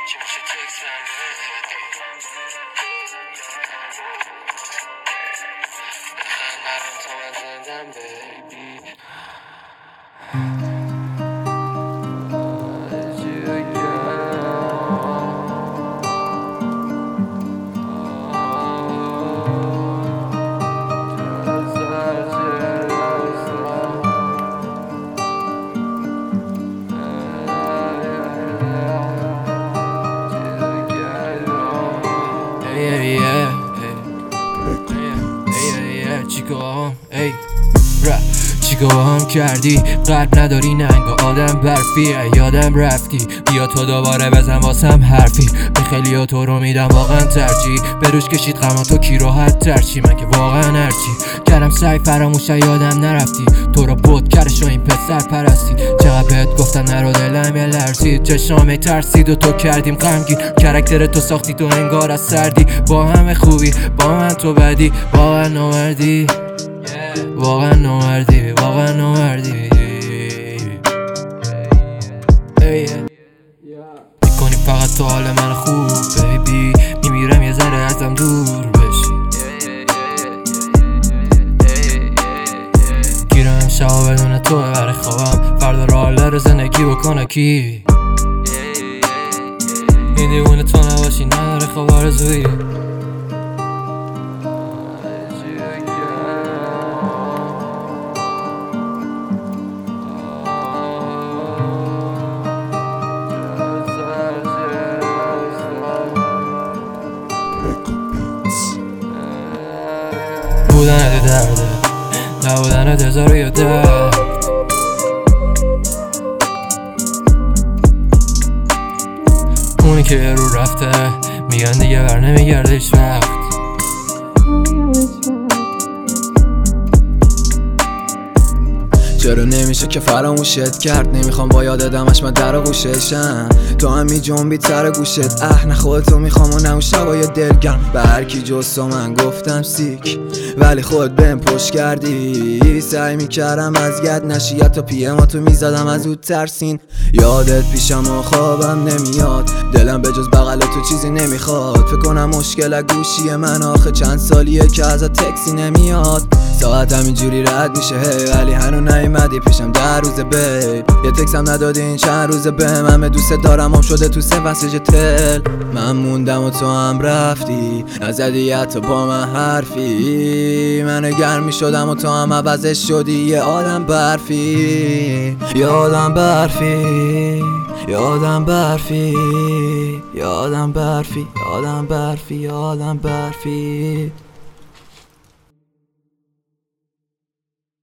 چیکار هم کردی؟ قلب نداری ننگا آدم برفی یادم رفتی بیا تو دوباره بزن واسم حرفی به خیلی ها تو رو میدم واقعا ترجیح به روش کشید غم تو کی راحت ترچی من که واقعا هرچی کردم سعی فراموش یادم نرفتی تو رو بود کرش و این پسر پرستی چقدر بهت گفتم نرو دلم یه لرزید چشامه ترسید و تو کردیم غمگین کرکتر تو ساختی تو انگار از سردی با همه خوبی با من تو بدی واقعا نوردی واقعا نوردی واقعا نوردی میکنی فقط تو حال من خوب بیبی میمیرم یه ذره ازم دور بشی گیرم شبا بدون تو برای خوابم فردا راه رو زندگی بکنه کی این دیوونه تو نباشی نداره خواب آرزویی بودنت درده نبودنت هزار یه درد اونی که رو رفته میگن دیگه بر نمیگرده هیچ وقت چرا نمیشه که فراموشت کرد نمیخوام با یاد دمش من در آغوششم تو هم میجنبی سر گوشت نه خودتو میخوام و نه اون شبای دلگرم به هرکی جز تو من گفتم سیک ولی خود بهم پشت کردی سعی میکردم از ید نشی تا پیماتو میزدم از اون ترسین یادت پیشم و خوابم نمیاد دلم به جز بغل تو چیزی نمیخواد فکر کنم مشکل گوشی من آخه چند سالیه که ازت تکسی نمیاد ساعت همینجوری رد میشه ولی هنو نیومدی پیشم در روزه بیب یه تکسم ندادی این چند روزه بهم همه دوست دارم هم شده تو سه مسیج تل من موندم و تو هم رفتی نزدی حتی با من حرفی من گرمی شدم و تو هم عوضش شدی یه آدم برفی یادم برفی یادم برفی یادم برفی یادم برفی یادم برفی